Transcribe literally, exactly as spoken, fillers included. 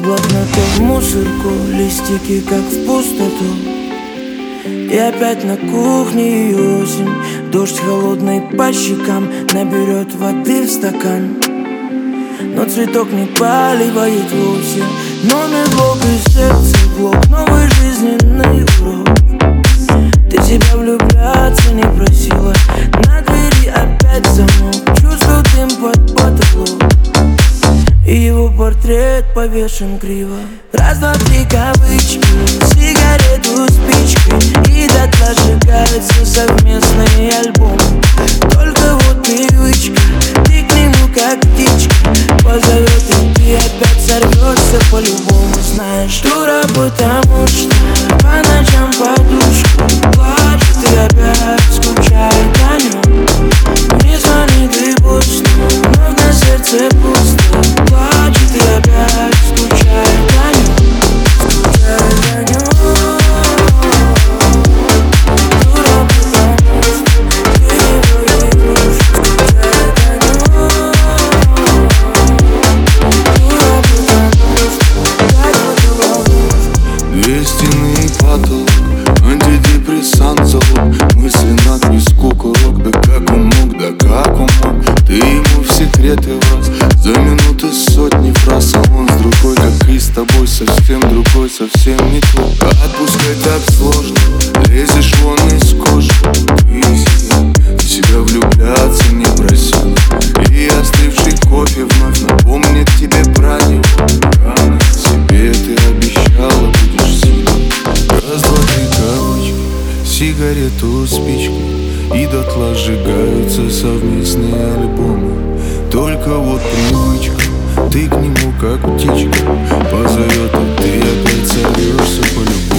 блокнота в мусорку, листики как в пустоту. И опять на кухне и осень, дождь холодный по щекам наберет воды в стакан. Но цветок не поливает вовсе. Номер блок и сердце блок, новый жизненный урок. Ты себя влюбляться не просила, на двери опять замок. Чувствую дым под потолок, и его портрет повешен криво. Раз, два, три кавычки, сигарету спичкой, и дотла сжигается совместный альбом. Только вот привычка, ты к нему как птичка, позовет, и ты опять сорвешься по-любому. Знаешь, дура, потому что по ночам подушку плачет и опять скучает о нем. Не звони, ты пусть, но на сердце пусто. Плачет и опять скучает о нем, скучает о нем. Дура, потому что ты его игрушка, скучает о нем. Дура, потому что так вот ловушка. Две стены и потолок, антидепрессант залог, мысли надпись кукурок. Да как он мог, да как он мог, ты ему в секреты влез. За минуты сотни фраз, а он с другой, как и с тобой, совсем другой, совсем не твой. Отпускать так сложно, лезешь вон из кожи. Ты себя, ты себя влюбляться не просила, и остывший кофе вновь напомнит тебе про него. Рано себе ты обещала, будешь сильной. Раз, два, три кавычки, сигарету спичкой, и дотла сжигаются совместные альбомы. Только вот привычка, ты к нему как птичка, позовет, а ты опять сорвешься по-любому.